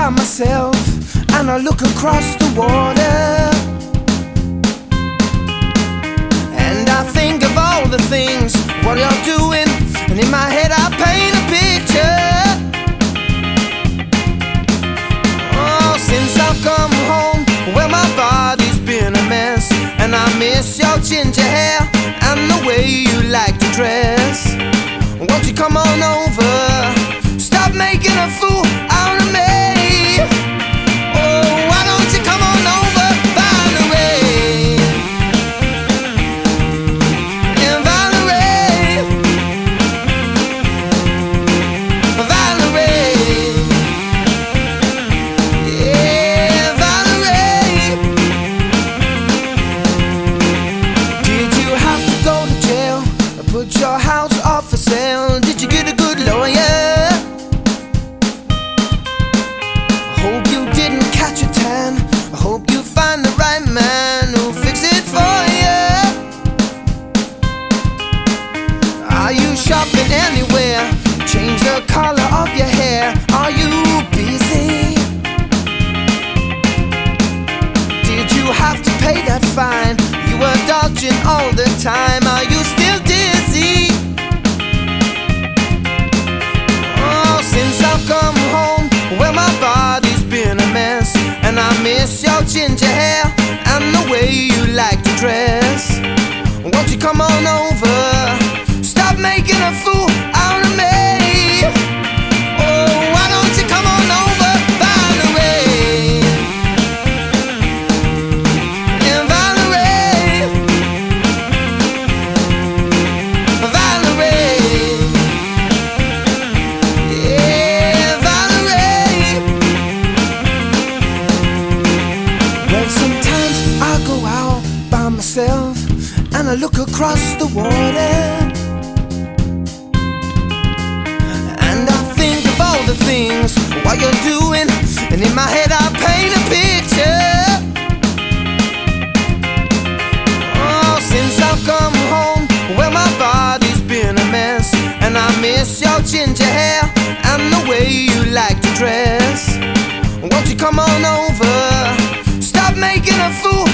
by myself and I look across the water, and I think of all the things what you're doing, and in my head I paint a picture. Oh, since I've come home, well, my body's been a mess, and I miss your ginger hair and the way you like to dress. Won't you come on over? Stop making a fool out of me. Oh, why don't you come on over, Valerie? Yeah, Valerie, Valerie, yeah, Valerie. Did you have to go to jail or put your house up for sale? Did you get a good lawyer? Hope you didn't catch a tan. I hope you find the right man who'll fix it for you. Are you shopping anywhere? Change the color of your hair. Are you busy? Did you have to pay that fine? You were dodging all the time. Are you still dizzy? Oh, since I've come home, well, my body's been a mess, and I miss your ginger hair and the way you like to dress. Won't you come on over? Stop making a fool out of me. Oh, why don't you come on over, Valerie? Yeah, Valerie, Valerie, yeah, Valerie. Well, sometimes I go out by myself and I look across the water, and I think of all the things what you're doing, and in my head I paint a picture. Oh, since I've come home, well, my body's been a mess, and I miss your ginger hair and the way you like to dress. Won't you come on over? Stop making a fool